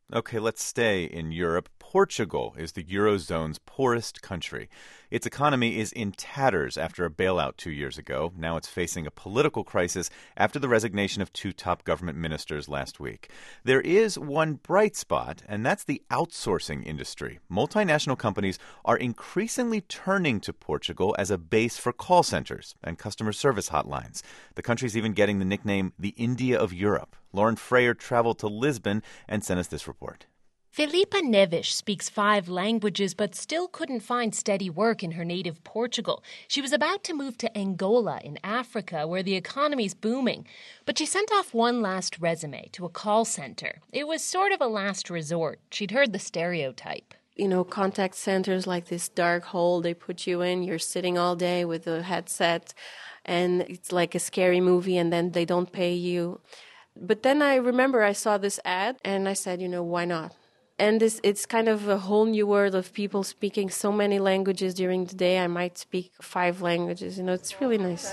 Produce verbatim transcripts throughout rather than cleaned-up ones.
Okay, let's stay in Europe. Portugal is the Eurozone's poorest country. Its economy is in tatters after a bailout two years ago. Now it's facing a political crisis after the resignation of two top government ministers last week. There is one bright spot, and that's the outsourcing industry. Multinational companies are increasingly turning to Portugal as a base for call centers and customer service hotlines. The country's even getting the nickname the India of Europe. Lauren Freyer traveled to Lisbon and sent us this report. Filipa Neves speaks five languages but still couldn't find steady work in her native Portugal. She was about to move to Angola in Africa, where the economy's booming. But she sent off one last resume to a call center. It was sort of a last resort. She'd heard the stereotype. You know, contact centers like this dark hole they put you in. You're sitting all day with a headset, and it's like a scary movie, and then they don't pay you. But then I remember I saw this ad, and I said, you know, why not? And this, it's kind of a whole new world of people speaking so many languages during the day. I might speak five languages. You know, it's really nice.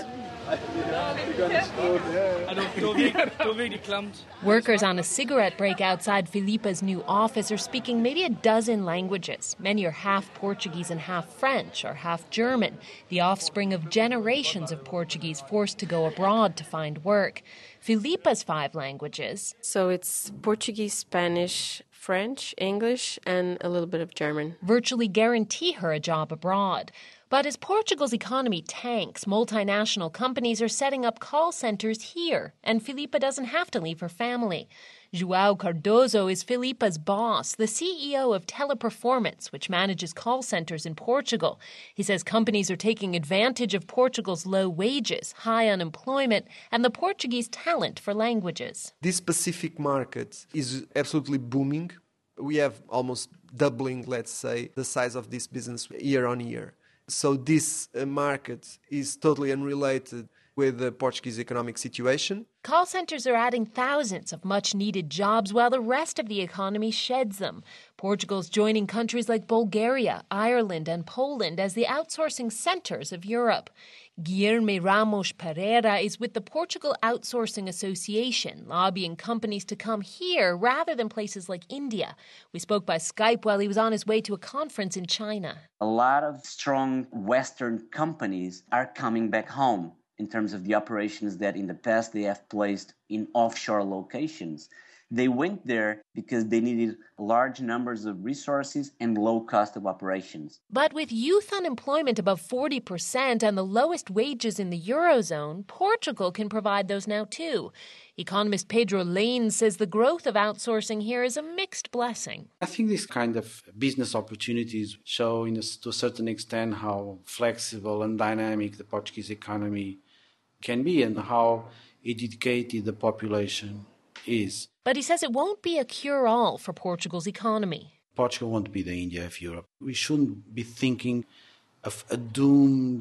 Workers on a cigarette break outside Filipa's new office are speaking maybe a dozen languages. Many are half Portuguese and half French or half German, the offspring of generations of Portuguese forced to go abroad to find work. Filipa's five languages. So it's Portuguese, Spanish, French, English, and a little bit of German. Virtually guarantee her a job abroad. But as Portugal's economy tanks, multinational companies are setting up call centers here, and Filipa doesn't have to leave her family. João Cardoso is Filipa's boss, the C E O of Teleperformance, which manages call centers in Portugal. He says companies are taking advantage of Portugal's low wages, high unemployment, and the Portuguese talent for languages. This specific market is absolutely booming. We have almost doubling, let's say, the size of this business year on year. So this uh, market is totally unrelated with the Portuguese economic situation. Call centers are adding thousands of much-needed jobs while the rest of the economy sheds them. Portugal's joining countries like Bulgaria, Ireland, and Poland as the outsourcing centers of Europe. Guilherme Ramos Pereira is with the Portugal Outsourcing Association, lobbying companies to come here rather than places like India. We spoke by Skype while he was on his way to a conference in China. A lot of strong Western companies are coming back home in terms of the operations that in the past they have placed in offshore locations. They went there because they needed large numbers of resources and low cost of operations. But with youth unemployment above forty percent and the lowest wages in the Eurozone, Portugal can provide those now too. Economist Pedro Lane says the growth of outsourcing here is a mixed blessing. I think these kind of business opportunities show in a, to a certain extent how flexible and dynamic the Portuguese economy can be and how educated the population is. But he says it won't be a cure-all for Portugal's economy. Portugal won't be the India of Europe. We shouldn't be thinking of a doomed,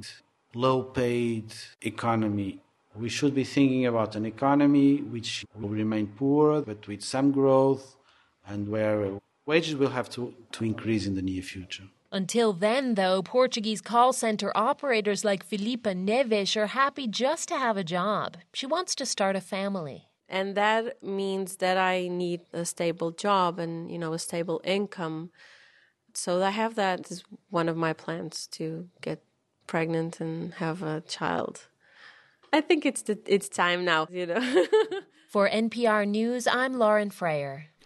low-paid economy. We should be thinking about an economy which will remain poor, but with some growth, and where wages will have to, to increase in the near future. Until then, though, Portuguese call center operators like Filipa Neves are happy just to have a job. She wants to start a family. And that means that I need a stable job and, you know, a stable income. So I have that as one of my plans, to get pregnant and have a child. I think it's the, it's time now, you know. For N P R News, I'm Lauren Freyer.